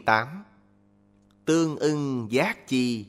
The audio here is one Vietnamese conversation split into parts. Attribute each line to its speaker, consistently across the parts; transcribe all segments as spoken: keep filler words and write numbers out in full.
Speaker 1: tám. Tương ưng giác chi.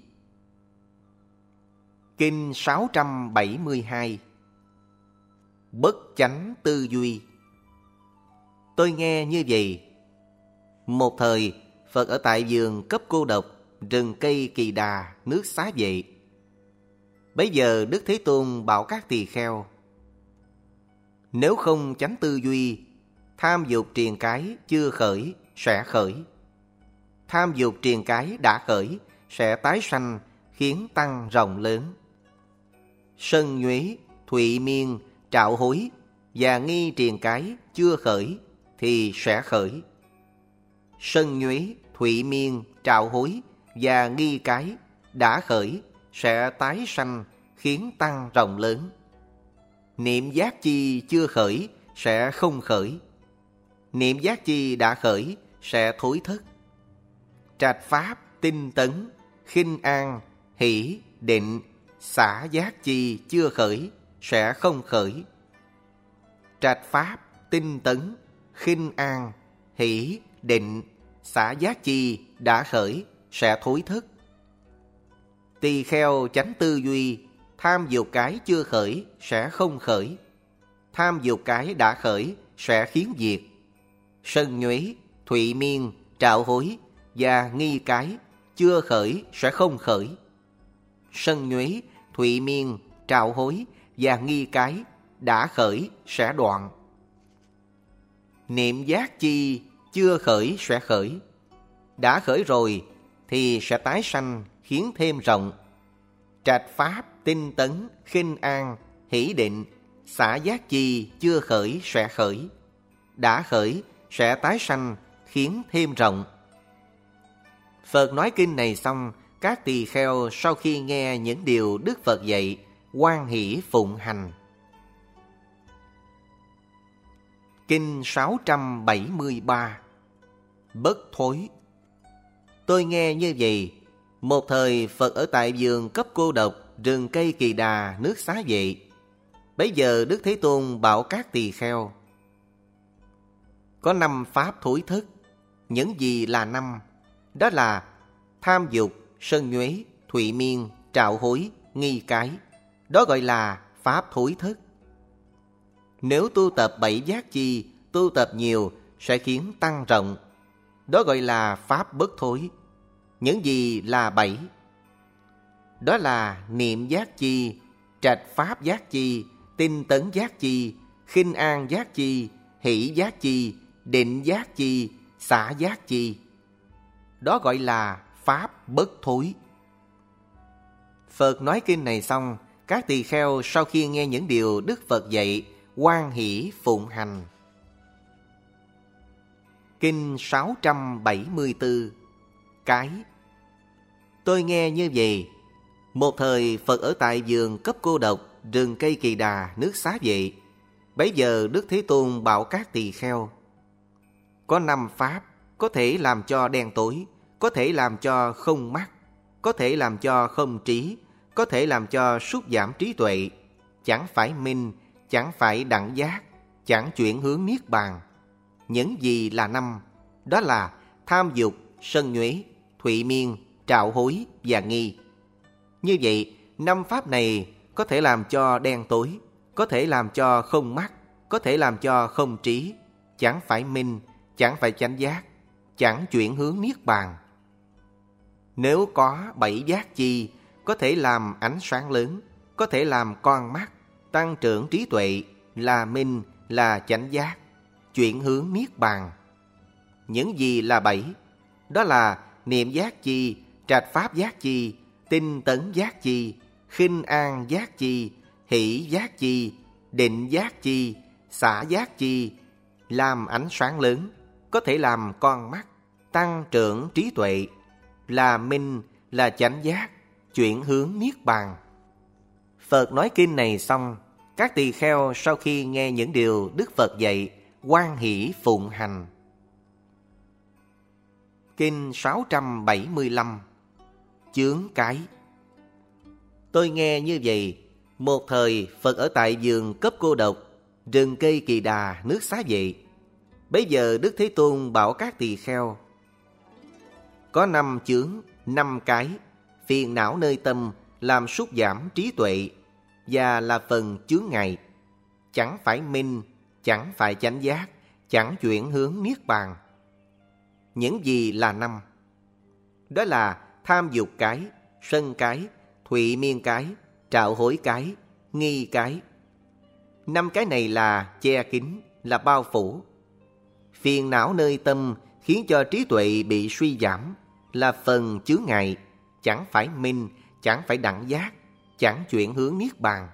Speaker 1: Kinh sáu trăm bảy mươi hai. Bất chánh tư duy. Tôi nghe như vậy. Một thời, Phật ở tại vườn cấp cô độc, rừng cây Kỳ Đà, nước Xá Vệ. Bấy giờ Đức Thế Tôn bảo các tỳ kheo: nếu không chánh tư duy, tham dục triền cái chưa khởi sẽ khởi. Tham dục triền cái đã khởi sẽ tái sanh, khiến tăng rộng lớn. Sân nhuế, thụy miên, trạo hối và nghi triền cái chưa khởi thì sẽ khởi. Sân nhuế, thụy miên, trạo hối và nghi cái đã khởi sẽ tái sanh, khiến tăng rộng lớn. Niệm giác chi chưa khởi sẽ không khởi. Niệm giác chi đã khởi sẽ thối thất. Trạch pháp, tinh tấn, khinh an, hỷ, định, xả giác chi chưa khởi sẽ không khởi. Trạch pháp, tinh tấn, khinh an, hỷ, định, xả giác chi đã khởi sẽ thối thất. Tỳ kheo chánh tư duy, tham dục cái chưa khởi sẽ không khởi. Tham dục cái đã khởi sẽ khiến diệt. Sân nhuế, thụy miên, trạo hối và nghi cái chưa khởi sẽ không khởi. Sân nhuế, thụy miên, trạo hối và nghi cái đã khởi sẽ đoạn. Niệm giác chi chưa khởi sẽ khởi. Đã khởi rồi thì sẽ tái sanh, khiến thêm rộng. Trạch pháp, tinh tấn, khinh an, hỷ định, xả giác chi chưa khởi sẽ khởi. Đã khởi sẽ tái sanh, khiến thêm rộng. Phật nói kinh này xong, các tỳ kheo sau khi nghe những điều Đức Phật dạy, hoan hỷ phụng hành. Kinh sáu trăm bảy mươi ba. Bất thối. Tôi nghe như vậy. Một thời Phật ở tại vườn cấp cô độc, rừng cây Kỳ Đà, nước Xá Vệ. Bấy giờ Đức Thế Tôn bảo các tỳ kheo: có năm pháp thối thất. Những gì là năm? Đó là tham dục, sân nhuế, thụy miên, trạo hối, nghi cái. Đó gọi là pháp thối thất. Nếu tu tập bảy giác chi, tu tập nhiều sẽ khiến tăng rộng. Đó gọi là pháp bất thối. Những gì là bảy? Đó là niệm giác chi, trạch pháp giác chi, tinh tấn giác chi, khinh an giác chi, hỷ giác chi, định giác chi, xả giác chi. Đó gọi là pháp bất thối. Phật nói kinh này xong, các tỳ kheo sau khi nghe những điều Đức Phật dạy, hoan hỷ phụng hành. Kinh sáu trăm bảy mươi tư. Cái. Tôi nghe như vậy. Một thời Phật ở tại vườn cấp cô độc, rừng cây Kỳ Đà, nước Xá Vệ. Bấy giờ Đức Thế Tôn bảo các tỳ kheo: có năm pháp có thể làm cho đen tối, có thể làm cho không mắt, có thể làm cho không trí, có thể làm cho sút giảm trí tuệ. Chẳng phải minh, chẳng phải đẳng giác, chẳng chuyển hướng niết bàn. Những gì là năm? Đó là tham dục, sân nhuế, thụy miên, trạo hối và nghi. Như vậy, năm pháp này có thể làm cho đen tối, có thể làm cho không mắt, có thể làm cho không trí, chẳng phải minh, chẳng phải chánh giác, chẳng chuyển hướng niết bàn. Nếu có bảy giác chi, có thể làm ánh sáng lớn, có thể làm con mắt, tăng trưởng trí tuệ, là minh, là chánh giác, chuyển hướng niết bàn. Những gì là bảy? Đó là niệm giác chi, trạch pháp giác chi, tinh tấn giác chi, khinh an giác chi, hỷ giác chi, định giác chi, xả giác chi, làm ánh sáng lớn, có thể làm con mắt, tăng trưởng trí tuệ, là minh, là chánh giác, chuyển hướng niết bàn. Phật nói kinh này xong, các tỳ kheo sau khi nghe những điều Đức Phật dạy, hoan hỷ phụng hành. Kinh sáu trăm bảy mươi lăm. Chướng cái. Tôi nghe như vậy. Một thời Phật ở tại vườn cấp cô độc, rừng cây Kỳ Đà, nước Xá Vệ. Bấy giờ Đức Thế Tôn bảo các tỳ kheo: có năm chướng, năm cái, phiền não nơi tâm làm sút giảm trí tuệ và là phần chướng ngại. Chẳng phải minh, chẳng phải chánh giác, chẳng chuyển hướng niết bàn. Những gì là năm? Đó là tham dục cái, sân cái, thụy miên cái, trạo hối cái, nghi cái. Năm cái này là che kín, là bao phủ. Phiền não nơi tâm khiến cho trí tuệ bị suy giảm, là phần chướng ngại, chẳng phải minh, chẳng phải đẳng giác, chẳng chuyển hướng niết bàn.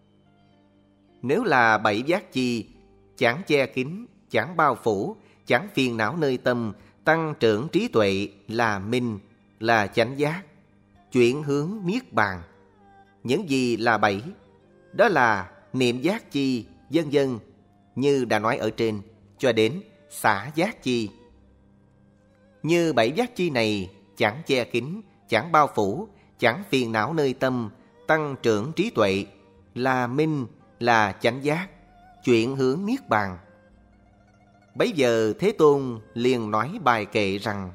Speaker 1: Nếu là bảy giác chi, chẳng che kín, chẳng bao phủ, chẳng phiền não nơi tâm, tăng trưởng trí tuệ là minh, là chánh giác, chuyển hướng niết bàn. Những gì là bảy? Đó là niệm giác chi, vân vân, như đã nói ở trên, cho đến xả giác chi. Như bảy giác chi này chẳng che kín, chẳng bao phủ, chẳng phiền não nơi tâm, tăng trưởng trí tuệ là minh, là chánh giác, chuyển hướng niết bàn. Bấy giờ Thế Tôn liền nói bài kệ rằng: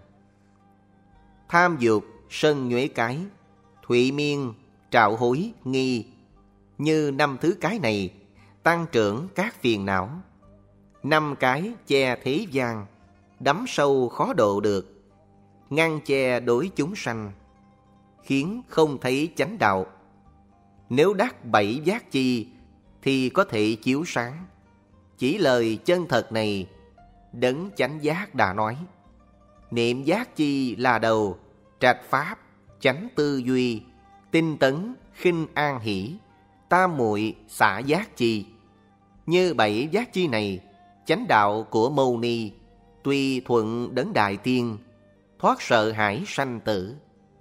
Speaker 1: tham dục, sân nhuế cái, thụy miên, trạo hối, nghi, như năm thứ cái này tăng trưởng các phiền não. Năm cái che thế gian, đắm sâu khó độ được, ngăn che đối chúng sanh, khiến không thấy chánh đạo. Nếu đắc bảy giác chi thì có thể chiếu sáng. Chỉ lời chân thật này đấng chánh giác đã nói. Niệm giác chi là đầu, trạch pháp, chánh tư duy, tinh tấn, khinh an hỷ, tam muội xả giác chi. Như bảy giác chi này, chánh đạo của Mâu Ni, tuy thuận đấng đại tiên, thoát sợ hãi sanh tử.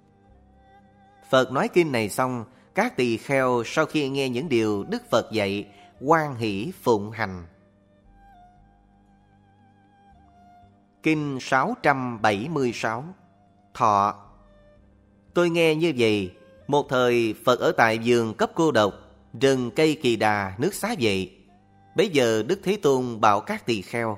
Speaker 1: Phật nói kinh này xong, các tỳ kheo sau khi nghe những điều Đức Phật dạy, hoan hỷ phụng hành. Kinh sáu trăm bảy mươi sáu. Thọ. Tôi nghe như vậy, một thời Phật ở tại vườn Cấp Cô Độc, rừng cây Kỳ Đà, nước Xá Vệ. Bấy giờ Đức Thế Tôn bảo các tỳ kheo: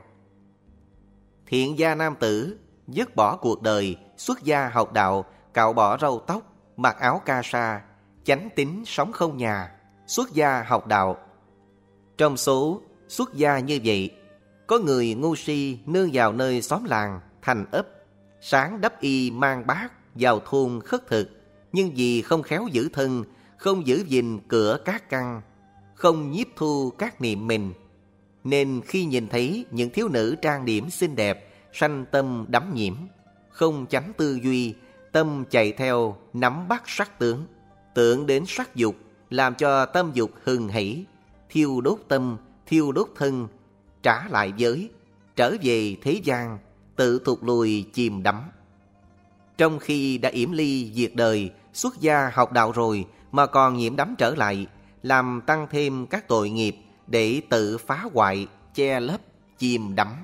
Speaker 1: thiện gia nam tử, dứt bỏ cuộc đời, xuất gia học đạo, cạo bỏ râu tóc, mặc áo ca sa, chánh tín sống không nhà, xuất gia học đạo. Trong số xuất gia như vậy, có người ngu si nương vào nơi xóm làng, thành ấp, sáng đắp y mang bát vào thôn khất thực, nhưng vì không khéo giữ thân, không giữ gìn cửa các căn, không nhiếp thu các niệm mình, nên khi nhìn thấy những thiếu nữ trang điểm xinh đẹp, sanh tâm đắm nhiễm, không chánh tư duy, tâm chạy theo nắm bắt sắc tướng, tưởng đến sắc dục, làm cho tâm dục hừng hỉ, thiêu đốt tâm, thiêu đốt thân, trả lại giới, trở về thế gian, tự thụt lùi chìm đắm. Trong khi đã yểm ly diệt đời, xuất gia học đạo rồi mà còn nhiễm đắm trở lại, làm tăng thêm các tội nghiệp để tự phá hoại, che lấp, chìm đắm.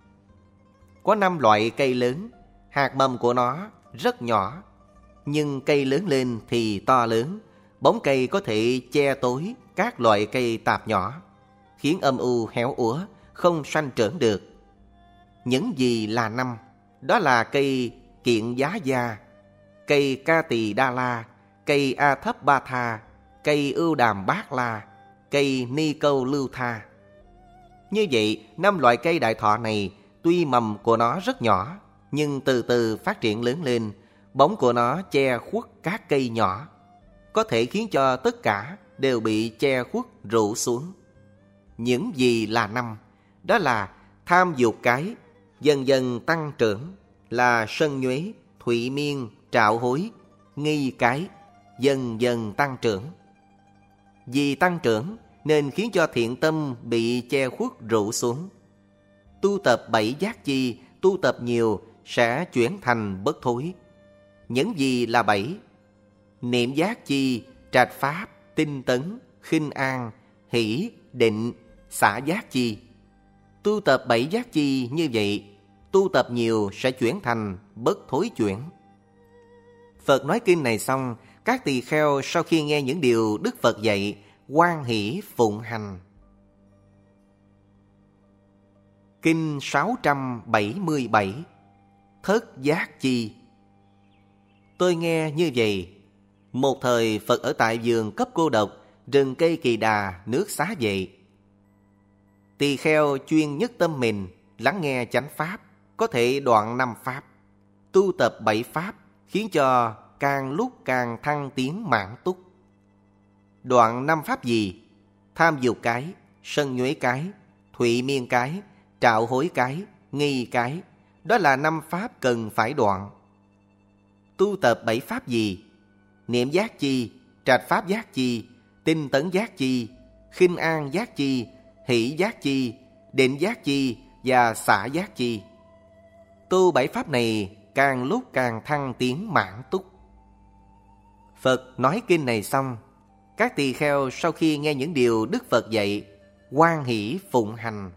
Speaker 1: Có năm loại cây lớn, hạt mầm của nó rất nhỏ, nhưng cây lớn lên thì to lớn. Bóng cây có thể che tối các loại cây tạp nhỏ, khiến âm u héo úa, không sanh trưởng được. Những gì là năm? Đó là cây Kiện Giá Gia, cây Ca Tỳ Đa La, cây A Thấp Ba Tha, cây Ưu Đàm Bát La, cây Ni Câu Lưu Tha. Như vậy, năm loại cây đại thọ này, tuy mầm của nó rất nhỏ, nhưng từ từ phát triển lớn lên, bóng của nó che khuất các cây nhỏ, có thể khiến cho tất cả đều bị che khuất rủ xuống. Những gì là năm? Đó là tham dục cái, dần dần tăng trưởng, là sân nhuế, thụy miên, trạo hối, nghi cái, dần dần tăng trưởng. Vì tăng trưởng nên khiến cho thiện tâm bị che khuất rủ xuống. Tu tập bảy giác chi, tu tập nhiều sẽ chuyển thành bất thối. Những gì là bảy? Niệm giác chi, trạch pháp, tinh tấn, khinh an, hỷ, định, xả giác chi. Tu tập bảy giác chi như vậy, tu tập nhiều sẽ chuyển thành bất thối chuyển. Phật nói kinh này xong, các tỳ kheo sau khi nghe những điều Đức Phật dạy, hoan hỷ phụng hành. Kinh sáu trăm bảy mươi bảy. Thất giác chi. Tôi nghe như vậy. Một thời Phật ở tại vườn cấp cô độc, rừng cây kỳ đà, nước Xá Vệ. Tỳ kheo chuyên nhất tâm mình, lắng nghe chánh pháp, có thể đoạn năm pháp, tu tập bảy pháp, khiến cho càng lúc càng thăng tiến mãn túc. Đoạn năm pháp gì? Tham dục cái, sân nhuế cái, thụy miên cái, trạo hối cái, nghi cái. Đó là năm pháp cần phải đoạn. Tu tập bảy pháp gì? Niệm giác chi, trạch pháp giác chi, tinh tấn giác chi, khinh an giác chi, hỷ giác chi, định giác chi và xả giác chi. Tu bảy pháp này càng lúc càng thăng tiến mãn túc. Phật nói kinh này xong, các tỳ kheo sau khi nghe những điều Đức Phật dạy, hoan hỷ phụng hành.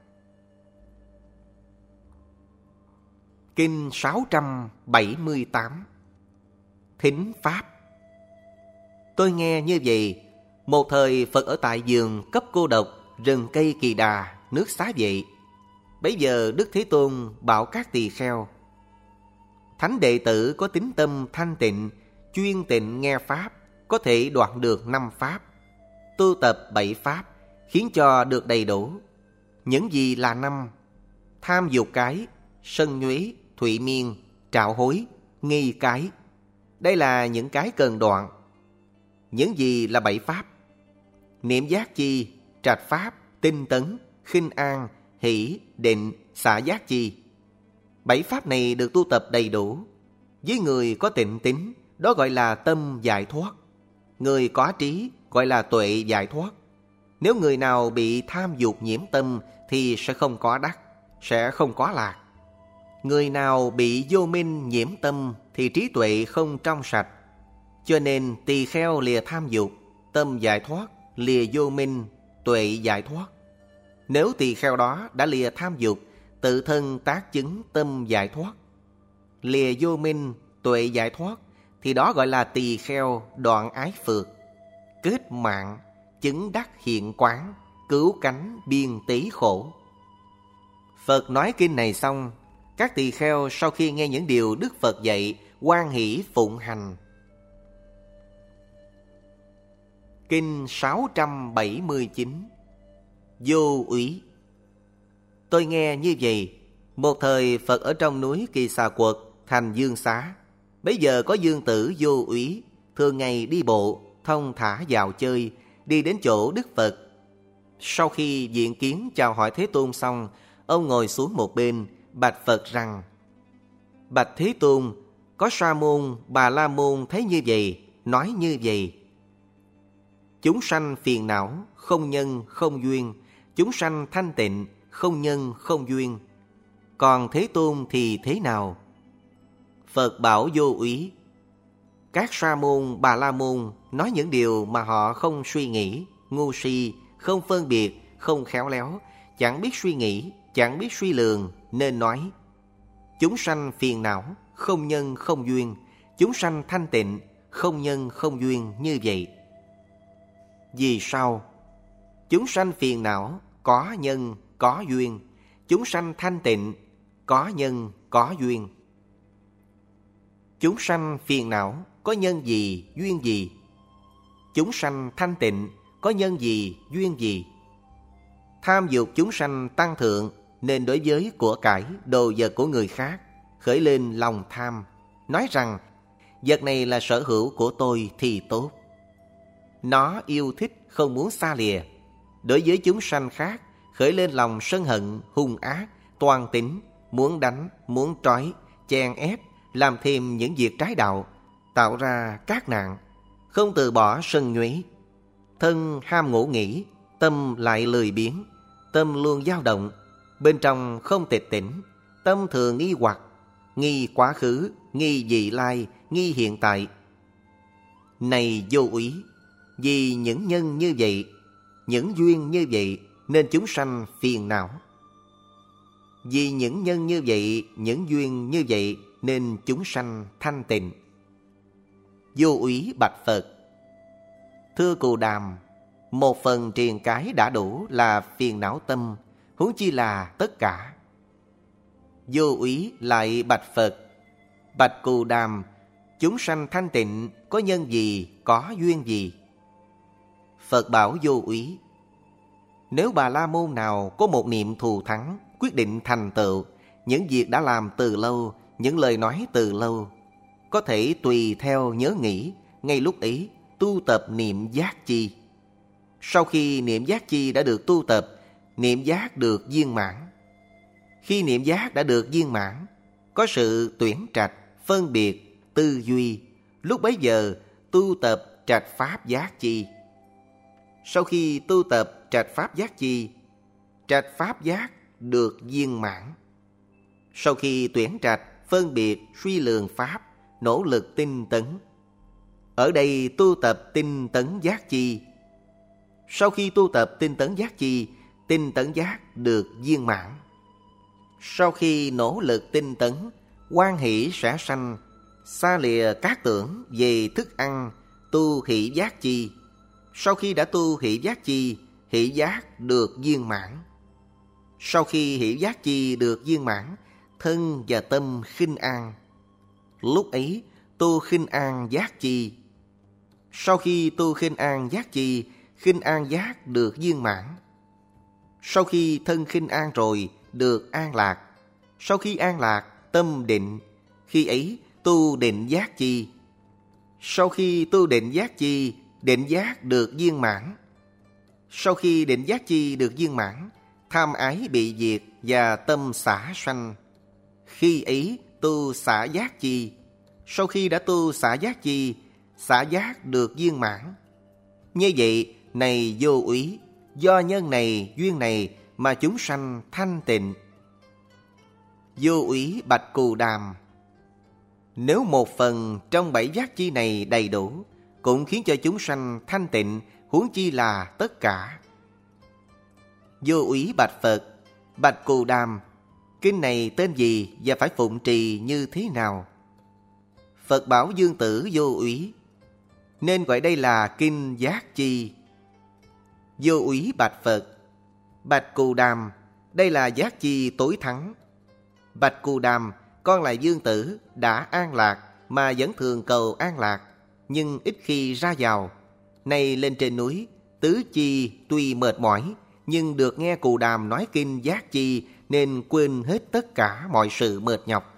Speaker 1: Kinh sáu trăm bảy mươi tám. Thính Pháp. Tôi nghe như vậy. Một thời Phật ở tại vườn cấp cô độc, rừng cây kỳ đà, nước Xá Vệ. Bấy giờ Đức Thế Tôn bảo các tỳ kheo: thánh đệ tử có tín tâm thanh tịnh, chuyên tịnh nghe pháp, có thể đoạn được năm pháp, tu tập bảy pháp, khiến cho được đầy đủ. Những gì là năm? Tham dục cái, sân nhuế, thụy miên, trạo hối, nghi cái. Đây là những cái cần đoạn. Những gì là bảy pháp? Niệm giác chi, trạch pháp, tinh tấn, khinh an, hỷ, định, xả giác chi. Bảy pháp này được tu tập đầy đủ. Với người có tịnh tín, đó gọi là tâm giải thoát. Người có trí gọi là tuệ giải thoát. Nếu người nào bị tham dục nhiễm tâm thì sẽ không có đắc, sẽ không có lạc. Người nào bị vô minh nhiễm tâm thì trí tuệ không trong sạch. Cho nên tỳ kheo lìa tham dục, tâm giải thoát, lìa vô minh, tuệ giải thoát. Nếu tỳ kheo đó đã lìa tham dục, tự thân tác chứng tâm giải thoát, lìa vô minh, tuệ giải thoát, thì đó gọi là tỳ kheo đoạn ái phược, kết mạng, chứng đắc hiện quán, cứu cánh biên tí khổ. Phật nói kinh này xong, các tỳ kheo sau khi nghe những điều Đức Phật dạy, hoan hỷ phụng hành. Kinh sáu trăm bảy mươi chín. Vô úy. Tôi nghe như vậy. Một thời Phật ở trong núi Kỳ Xà Quật, thành Dương Xá. Bấy giờ có dương tử Vô Úy, thường ngày đi bộ, thông thả vào chơi, đi đến chỗ Đức Phật. Sau khi diện kiến chào hỏi Thế Tôn xong, ông ngồi xuống một bên, bạch Phật rằng: bạch Thế Tôn, có Sa môn, Bà La môn thấy như vậy, nói như vậy: chúng sanh phiền não, không nhân, không duyên. Chúng sanh thanh tịnh, không nhân, không duyên. Còn Thế Tôn thì thế nào? Phật bảo Vô Úy: các Sa môn, Bà La môn nói những điều mà họ không suy nghĩ, ngu si, không phân biệt, không khéo léo, chẳng biết suy nghĩ, chẳng biết suy lường, nên nói: chúng sanh phiền não, không nhân, không duyên. Chúng sanh thanh tịnh, không nhân, không duyên như vậy. Vì sao? Chúng sanh phiền não, có nhân, có duyên. Chúng sanh thanh tịnh, có nhân, có duyên. Chúng sanh phiền não, có nhân gì, duyên gì? Chúng sanh thanh tịnh, có nhân gì, duyên gì? Tham dục chúng sanh tăng thượng, nên đối với của cải, đồ vật của người khác, khởi lên lòng tham, nói rằng: vật này là sở hữu của tôi thì tốt. Nó yêu thích, không muốn xa lìa. Đối với chúng sanh khác, khởi lên lòng sân hận, hung ác, toan tính, muốn đánh, muốn trói, chèn ép, làm thêm những việc trái đạo, tạo ra các nạn, không từ bỏ sân nhuế. Thân ham ngủ nghỉ, tâm lại lười biếng, tâm luôn dao động, bên trong không tịch tỉnh, tâm thường nghi hoặc, nghi quá khứ, nghi vị lai, nghi hiện tại. Này Vô Úy, vì những nhân như vậy, những duyên như vậy, nên chúng sanh phiền não. Vì những nhân như vậy, những duyên như vậy, nên chúng sanh thanh tịnh. Vô Úy bạch Phật: thưa Cù Đàm, một phần triền cái đã đủ là phiền não tâm, huống chi là tất cả. Vô Úy lại bạch Phật: bạch Cù Đàm, chúng sanh thanh tịnh có nhân gì, có duyên gì? Phật bảo Vô Úy: nếu Bà La Môn nào có một niệm thù thắng, quyết định thành tựu, những việc đã làm từ lâu, những lời nói từ lâu, có thể tùy theo nhớ nghĩ, ngay lúc ấy tu tập niệm giác chi. Sau khi niệm giác chi đã được tu tập, niệm giác được viên mãn. Khi niệm giác đã được viên mãn, có sự tuyển trạch, phân biệt, tư duy, lúc bấy giờ tu tập trạch pháp giác chi. Sau khi tu tập trạch pháp giác chi, trạch pháp giác được viên mãn. Sau khi tuyển trạch, phân biệt, suy lường pháp, nỗ lực tinh tấn. Ở đây tu tập tinh tấn giác chi. Sau khi tu tập tinh tấn giác chi, tinh tấn giác được viên mãn. Sau khi nỗ lực tinh tấn, hoan hỷ sẽ sanh, xa lìa các tưởng về thức ăn, tu hỷ giác chi. Sau khi đã tu hỷ giác chi, hỷ giác được viên mãn. Sau khi hỷ giác chi được viên mãn, thân và tâm khinh an. Lúc ấy tu khinh an giác chi. Sau khi tu khinh an giác chi, khinh an giác được viên mãn. Sau khi thân khinh an rồi, được an lạc. Sau khi an lạc, tâm định. Khi ấy tu định giác chi. Sau khi tu định giác chi, định giác được viên mãn. Sau khi định giác chi được viên mãn, tham ái bị diệt và tâm xả sanh. Khi ấy tu xả giác chi. Sau khi đã tu xả giác chi, xả giác được viên mãn. Như vậy, này Vô Úy, do nhân này, duyên này mà chúng sanh thanh tịnh. Vô Úy bạch Cù Đàm: nếu một phần trong bảy giác chi này đầy đủ, cũng khiến cho chúng sanh thanh tịnh, huống chi là tất cả. Vô Úy bạch Phật: bạch Cù Đàm, kinh này tên gì và phải phụng trì như thế nào? Phật bảo Dương Tử Vô Úy: nên gọi đây là kinh giác chi. Vô Úy bạch Phật: bạch Cù Đàm, đây là giác chi tối thắng. Bạch Cù Đàm, con là Dương Tử, đã an lạc mà vẫn thường cầu an lạc, nhưng ít khi ra vào. Nay lên trên núi, tứ chi tuy mệt mỏi, nhưng được nghe Cù Đàm nói kinh giác chi nên quên hết tất cả mọi sự mệt nhọc.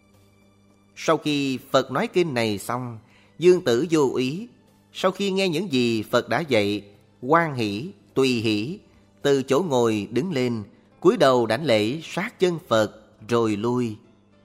Speaker 1: Sau khi Phật nói kinh này xong, Dương Tử Vô Úy, sau khi nghe những gì Phật đã dạy, hoan hỷ, tùy hỷ, từ chỗ ngồi đứng lên, cúi đầu đảnh lễ sát chân Phật rồi lui.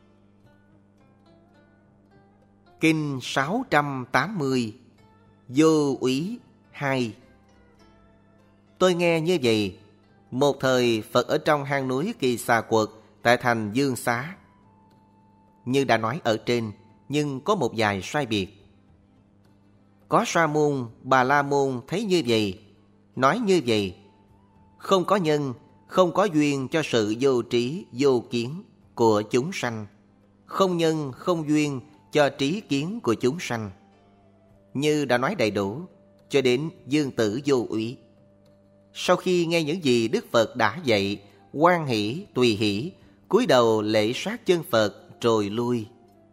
Speaker 1: Kinh sáu trăm tám mươi. Vô Úy hai. Tôi nghe như vậy. Một thời Phật ở trong hang núi Kỳ Xà Quật tại thành Dương Xá. Như đã nói ở trên, nhưng có một vài sai biệt. Có Sa môn, Bà La môn thấy như vậy, nói như vậy: không có nhân, không có duyên cho sự vô trí, vô kiến của chúng sanh. Không nhân, không duyên cho trí kiến của chúng sanh. Như đã nói đầy đủ, cho đến Dương Tử Vô Úy. Sau khi nghe những gì Đức Phật đã dạy, hoan hỷ, tùy hỷ, cúi đầu lễ sát chân Phật rồi lui.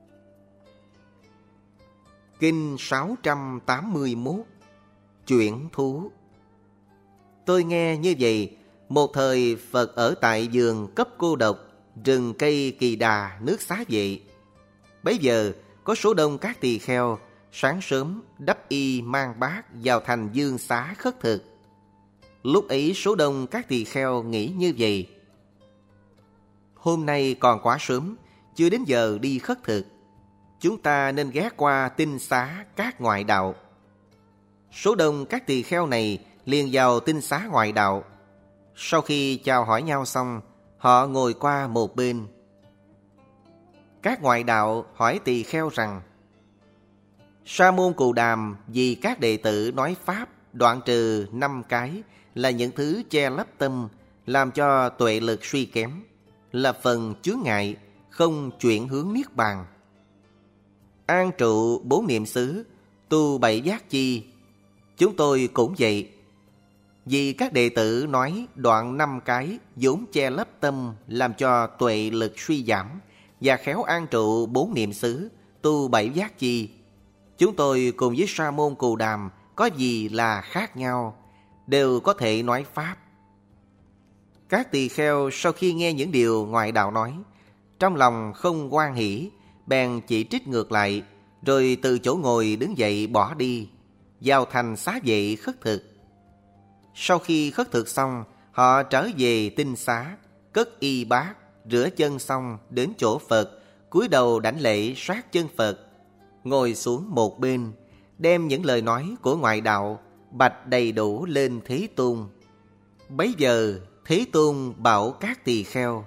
Speaker 1: Kinh sáu trăm tám mươi mốt. Chuyển thú. Tôi nghe như vậy. Một thời Phật ở tại vườn cấp cô độc, rừng cây Kỳ Đà, nước Xá Vệ. Bấy giờ có số đông các tỳ kheo sáng sớm đắp y mang bát vào thành Dương Xá khất thực. Lúc ấy số đông các tỳ kheo nghĩ như vậy: hôm nay còn quá sớm, chưa đến giờ đi khất thực, chúng ta nên ghé qua tinh xá các ngoại đạo. Số đông các tỳ kheo này liền vào tinh xá ngoại đạo. Sau khi chào hỏi nhau xong, họ ngồi qua một bên. Các ngoại đạo hỏi tỳ kheo rằng: Sa môn Cù Đàm vì các đệ tử nói pháp đoạn trừ năm cái là những thứ che lấp tâm, làm cho tuệ lực suy kém, là phần chướng ngại, không chuyển hướng niết bàn. An trụ bốn niệm xứ, tu bảy giác chi. Chúng tôi cũng vậy. Vì các đệ tử nói đoạn năm cái vốn che lấp tâm, làm cho tuệ lực suy giảm, và khéo an trụ bốn niệm xứ, tu bảy giác chi. Chúng tôi cùng với Sa môn Cù Đàm có gì là khác nhau, đều có thể nói Pháp. Các tỳ kheo sau khi nghe những điều ngoại đạo nói, trong lòng không hoan hỷ, bèn chỉ trích ngược lại, rồi từ chỗ ngồi đứng dậy bỏ đi, vào thành xá vệ khất thực. Sau khi khất thực xong, họ trở về tinh xá, cất y bát, rửa chân xong đến chỗ Phật, cúi đầu đảnh lễ sát chân Phật, ngồi xuống một bên, đem những lời nói của ngoại đạo bạch đầy đủ lên Thế Tôn. Bấy giờ Thế Tôn bảo các tỳ kheo: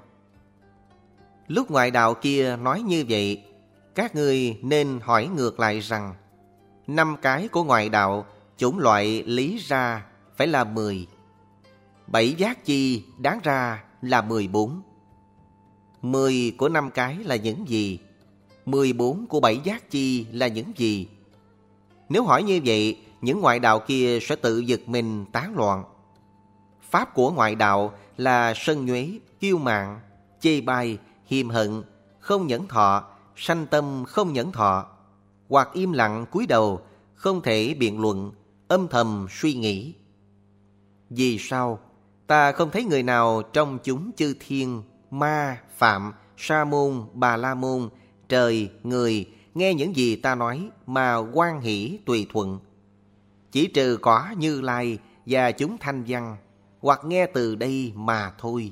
Speaker 1: lúc ngoại đạo kia nói như vậy, các ngươi nên hỏi ngược lại rằng, năm cái của ngoại đạo chủng loại lý ra phải là mười, bảy giác chi đáng ra là mười bốn. Mười của năm cái là những gì? Mười bốn của bảy giác chi là những gì? Nếu hỏi như vậy, những ngoại đạo kia sẽ tự giật mình tán loạn. Pháp của ngoại đạo là sân nhuế, kiêu mạn, chê bai, hiềm hận, không nhẫn thọ, sanh tâm không nhẫn thọ, hoặc im lặng cúi đầu, không thể biện luận, âm thầm suy nghĩ. Vì sao ta không thấy người nào trong chúng chư thiên, ma, phạm, sa môn, bà la môn, trời, người nghe những gì ta nói mà hoan hỷ tùy thuận? Chỉ trừ có Như Lai và chúng thanh văn, hoặc nghe từ đây mà thôi.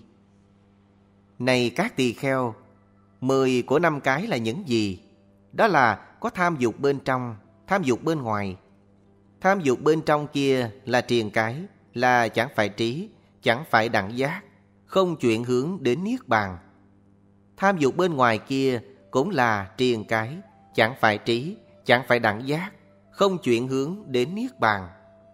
Speaker 1: Này các tỳ kheo, mười của năm cái là những gì? Đó là có tham dục bên trong, tham dục bên ngoài. Tham dục bên trong kia là triền cái, là chẳng phải trí, chẳng phải đẳng giác, không chuyển hướng đến Niết Bàn. Tham dục bên ngoài kia cũng là triền cái, chẳng phải trí, chẳng phải đẳng giác, không chuyển hướng đến Niết Bàn.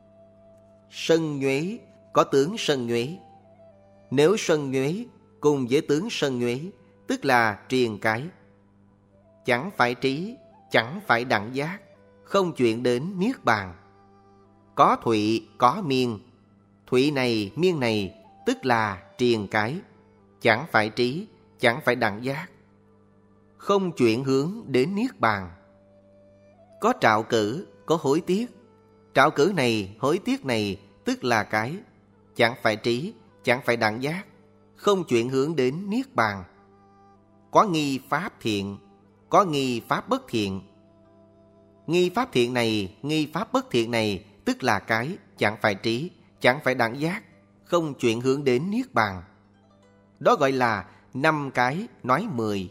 Speaker 1: Sân nhuế có tướng sân nhuế. Nếu sân nhuế cùng với tướng sân nhuế, tức là triền cái, chẳng phải trí, chẳng phải đẳng giác, không chuyển đến Niết Bàn. Có thụy, có miên. Thụy này, miên này, tức là triền cái, chẳng phải trí, chẳng phải đẳng giác, không chuyển hướng đến Niết Bàn. Có trạo cử, có hối tiếc. Trạo cử này, hối tiếc này, tức là cái, chẳng phải trí, chẳng phải đẳng giác, không chuyển hướng đến Niết Bàn. Có nghi pháp thiện, có nghi pháp bất thiện. Nghi pháp thiện này, nghi pháp bất thiện này, tức là cái, chẳng phải trí, chẳng phải đẳng giác, không chuyển hướng đến Niết Bàn. Đó gọi là năm cái nói mười.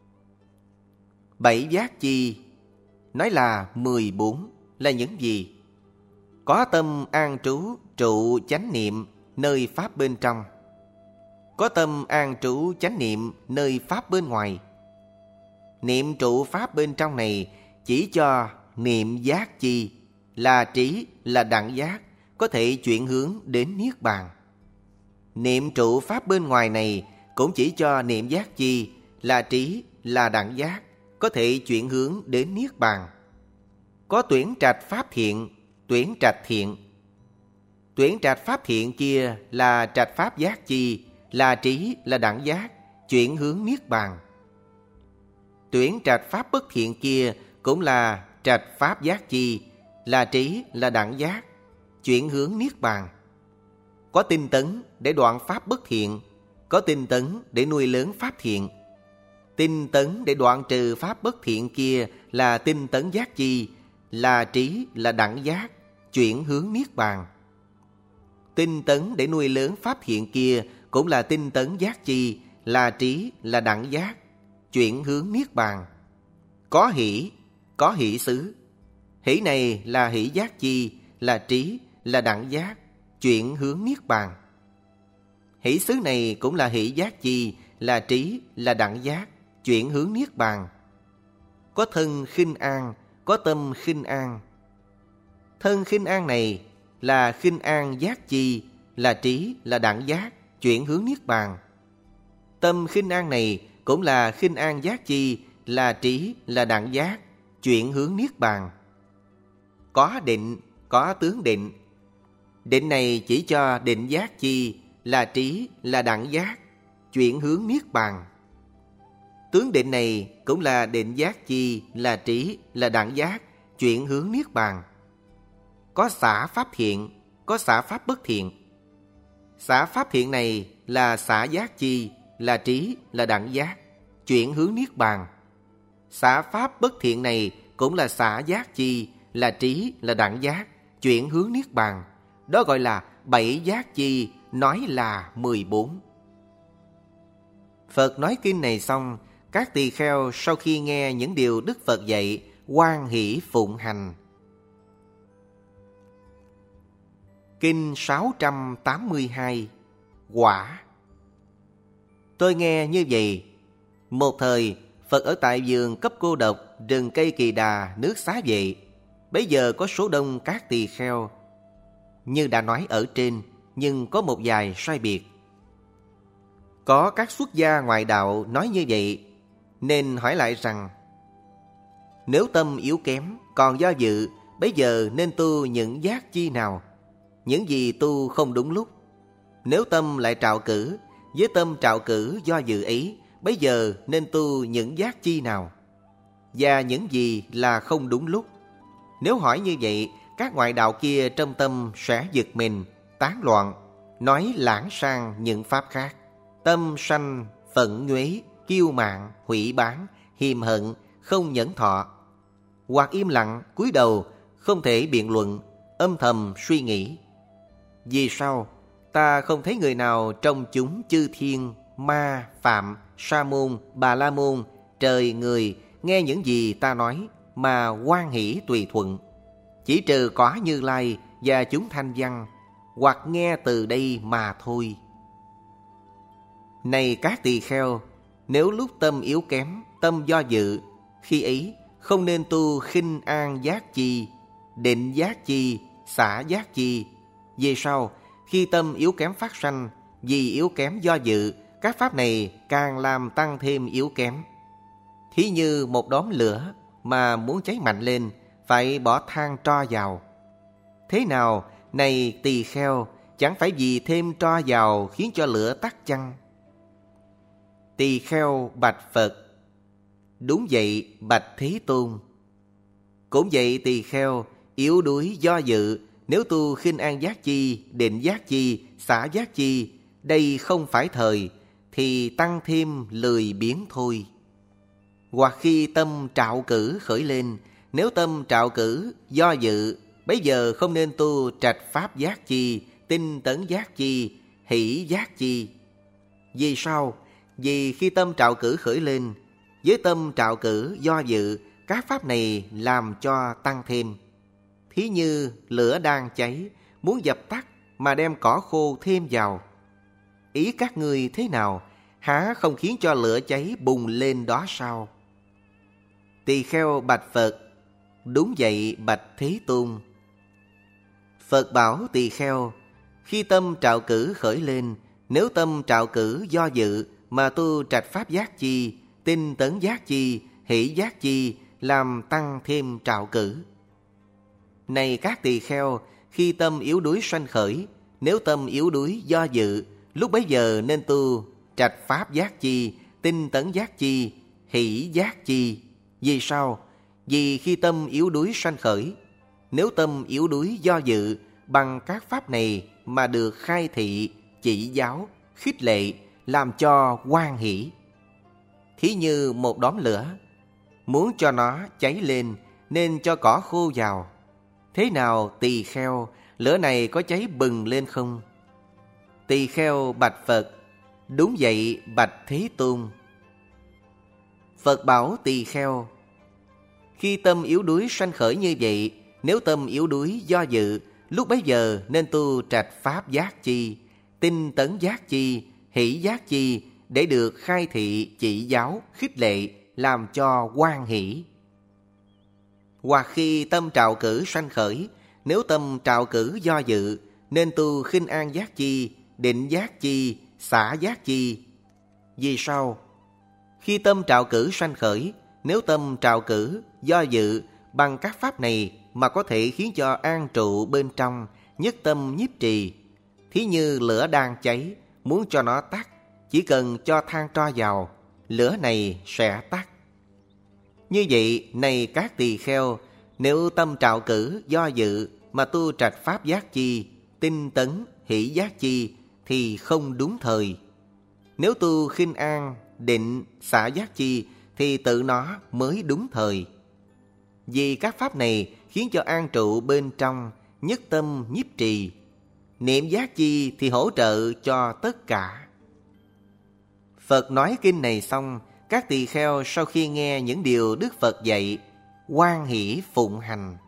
Speaker 1: Bảy giác chi nói là mười bốn là những gì? Có tâm an trú, trụ chánh niệm nơi pháp bên trong. Có tâm an trú chánh niệm nơi pháp bên ngoài. Niệm trụ pháp bên trong này chỉ cho niệm giác chi, là trí, là đẳng giác, có thể chuyển hướng đến Niết Bàn. Niệm trụ pháp bên ngoài này cũng chỉ cho niệm giác chi, là trí, là đẳng giác, có thể chuyển hướng đến Niết Bàn. Có tuyển trạch pháp thiện, tuyển trạch thiện. Tuyển trạch pháp thiện kia là trạch pháp giác chi, là trí, là đẳng giác, chuyển hướng Niết Bàn. Tuyển trạch pháp bất thiện kia cũng là trạch pháp giác chi, là trí, là đẳng giác, chuyển hướng Niết Bàn. Có tinh tấn để đoạn pháp bất thiện, có tinh tấn để nuôi lớn pháp thiện. Tinh tấn để đoạn trừ pháp bất thiện kia là tinh tấn giác chi, là trí, là đẳng giác, chuyển hướng Niết Bàn. Tinh tấn để nuôi lớn pháp thiện kia cũng là tinh tấn giác chi, là trí, là đẳng giác, chuyển hướng Niết Bàn. Có hỷ, có hỷ xứ. Hỷ này là hỷ giác chi, là trí, là đẳng giác, chuyển hướng Niết Bàn. Hỷ xứ này cũng là hỷ giác chi, là trí, là đẳng giác, chuyển hướng Niết Bàn. Có thân khinh an, có tâm khinh an. Thân khinh an này là khinh an giác chi, là trí, là đẳng giác, chuyển hướng Niết Bàn. Tâm khinh an này cũng là khinh an giác chi, là trí, là đẳng giác, chuyển hướng Niết Bàn. Có định, có tướng định. Định này chỉ cho định giác chi, là trí, là đẳng giác, chuyển hướng Niết Bàn. Tướng định này cũng là định giác chi, là trí, là đẳng giác, chuyển hướng niết bàn. Có xả pháp thiện, có xả pháp bất thiện. Xả pháp thiện này là xả giác chi, là trí, là đẳng giác, chuyển hướng niết bàn. Xả pháp bất thiện này cũng là xả giác chi, là trí, là đẳng giác, chuyển hướng niết bàn. Đó gọi là bảy giác chi, nói là mười bốn. Phật nói kinh này xong, các tỳ kheo sau khi nghe những điều Đức Phật dạy, hoan hỷ phụng hành. Kinh sáu trăm tám mươi hai. Quả. Tôi nghe như vậy. Một thời, Phật ở tại vườn cấp cô độc, rừng cây Kỳ Đà, nước Xá Vệ. Bấy giờ có số đông các tỳ kheo. Như đã nói ở trên, nhưng có một vài sai biệt. Có các xuất gia ngoại đạo nói như vậy, nên hỏi lại rằng: nếu tâm yếu kém, còn do dự, bấy giờ nên tu những giác chi nào? Những gì tu không đúng lúc? Nếu tâm lại trạo cử, với tâm trạo cử do dự ấy, bấy giờ nên tu những giác chi nào? Và những gì là không đúng lúc? Nếu hỏi như vậy, các ngoại đạo kia trong tâm sẽ giật mình, tán loạn, nói lãng sang những pháp khác. Tâm sanh, phẫn nhuế, kiêu mạn, hủy bán, hiềm hận, không nhẫn thọ. Hoặc im lặng, cúi đầu, không thể biện luận, âm thầm suy nghĩ. Vì sao? Ta không thấy người nào trong chúng chư thiên, ma, phạm, sa môn, bà la môn, trời, người nghe những gì ta nói mà hoan hỷ tùy thuận. Chỉ trừ có Như Lai và chúng thanh văn, hoặc nghe từ đây mà thôi. Này các tỳ kheo, nếu lúc tâm yếu kém, tâm do dự, khi ấy không nên tu khinh an giác chi, định giác chi, xả giác chi. Về sau, khi tâm yếu kém phát sanh, vì yếu kém do dự, các pháp này càng làm tăng thêm yếu kém. Thí như một đốm lửa mà muốn cháy mạnh lên, phải bỏ than tro vào. Thế nào, này tỳ kheo, chẳng phải vì thêm tro vào khiến cho lửa tắt chăng? Tỳ kheo bạch Phật: đúng vậy bạch Thế Tôn. Cũng vậy tỳ kheo, yếu đuối do dự, nếu tu khinh an giác chi, định giác chi, xả giác chi, đây không phải thời, thì tăng thêm lười biếng thôi. Hoặc khi tâm trạo cử khởi lên, nếu tâm trạo cử do dự, bấy giờ không nên tu trạch pháp giác chi, tinh tấn giác chi, hỷ giác chi. Vì sao? Vì khi tâm trạo cử khởi lên, với tâm trạo cử do dự, các pháp này làm cho tăng thêm. Thí như lửa đang cháy, muốn dập tắt mà đem cỏ khô thêm vào. Ý các ngươi thế nào? Há không khiến cho lửa cháy bùng lên đó sao? Tỳ kheo bạch Phật: đúng vậy bạch Thế Tôn. Phật bảo tỳ kheo: khi tâm trạo cử khởi lên, nếu tâm trạo cử do dự mà tu trạch pháp giác chi, tinh tấn giác chi, hỷ giác chi, làm tăng thêm trạo cử. Này các tỳ kheo, khi tâm yếu đuối sanh khởi, nếu tâm yếu đuối do dự, lúc bấy giờ nên tu trạch pháp giác chi, tinh tấn giác chi, hỷ giác chi. Vì sao? Vì khi tâm yếu đuối sanh khởi, nếu tâm yếu đuối do dự, bằng các pháp này mà được khai thị, chỉ giáo, khích lệ, làm cho hoan hỷ. Thí như một đốm lửa, muốn cho nó cháy lên nên cho cỏ khô vào. Thế nào tỳ kheo, lửa này có cháy bừng lên không? Tỳ kheo bạch Phật: đúng vậy bạch Thế Tôn. Phật bảo tỳ kheo: khi tâm yếu đuối sanh khởi như vậy, nếu tâm yếu đuối do dự, lúc bấy giờ nên tu trạch pháp giác chi, tinh tấn giác chi, hỷ giác chi, để được khai thị, chỉ giáo, khích lệ, làm cho hoan hỷ. Hoặc khi tâm trạo cử sanh khởi, nếu tâm trạo cử do dự, nên tu khinh an giác chi, định giác chi, xả giác chi. Vì sao? Khi tâm trạo cử sanh khởi, nếu tâm trạo cử do dự, bằng các pháp này mà có thể khiến cho an trụ bên trong, nhất tâm nhiếp trì. Thí như lửa đang cháy, muốn cho nó tắt, chỉ cần cho than tro vào, lửa này sẽ tắt. Như vậy, này các tỳ kheo, nếu tâm trạo cử, do dự mà tu trạch pháp giác chi, tinh tấn, hỷ giác chi thì không đúng thời. Nếu tu khinh an, định, xả giác chi thì tự nó mới đúng thời. Vì các pháp này khiến cho an trụ bên trong, nhất tâm nhiếp trì. Niệm giác chi thì hỗ trợ cho tất cả. Phật nói kinh này xong, các tỳ kheo sau khi nghe những điều Đức Phật dạy, hoan hỷ phụng hành.